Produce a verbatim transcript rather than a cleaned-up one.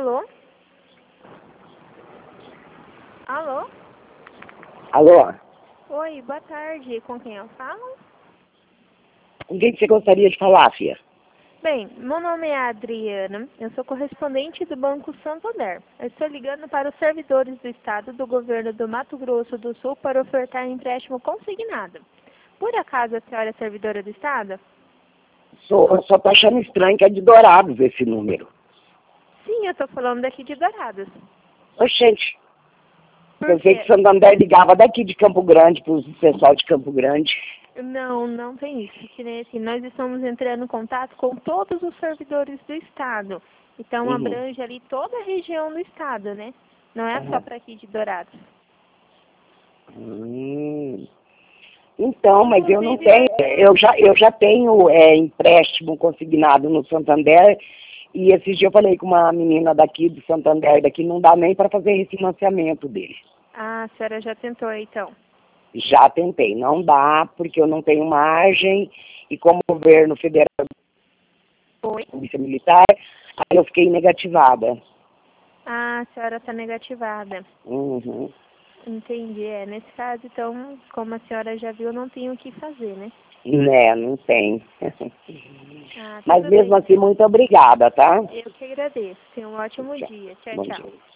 Alô? Alô? Alô? Oi, boa tarde. Com quem eu falo? Com quem que você gostaria de falar, filha? Bem, meu nome é Adriana, eu sou correspondente do Banco Santander. Eu estou ligando para os servidores do Estado do Governo do Mato Grosso do Sul para ofertar empréstimo consignado. Por acaso a senhora é servidora do Estado? Sou, eu só tô achando estranho que é de Dourados esse número. Sim, eu estou falando daqui de Dourados. Oxente, Por pensei que quê? Santander ligava daqui de Campo Grande para o pessoal de Campo Grande. Não, não tem isso. Que nem assim, nós estamos entrando em contato com todos os servidores do Estado. Então Uhum. abrange ali toda a região do Estado, né? Não é só Uhum. para aqui de Dourados. Hum. Então, mas eu não Inclusive, tenho, nós... eu já, eu já tenho é, empréstimo consignado no Santander, e esse dia eu falei com uma menina daqui do Santander, daqui não dá nem para fazer refinanciamento dele. Ah, a senhora já tentou, então. Já tentei, não dá, porque eu não tenho margem, e como o governo federal Oi? polícia militar, aí eu fiquei negativada. Ah, a senhora está negativada. Uhum. Entendi. É, nesse caso, então, como a senhora já viu, não tem o que fazer, né? Né, não tem. Ah, Mas tudo bem, mesmo assim, então. muito obrigada, tá? Eu que agradeço. Tenha um ótimo Tchau. dia. Tchau, Bom tchau. dia.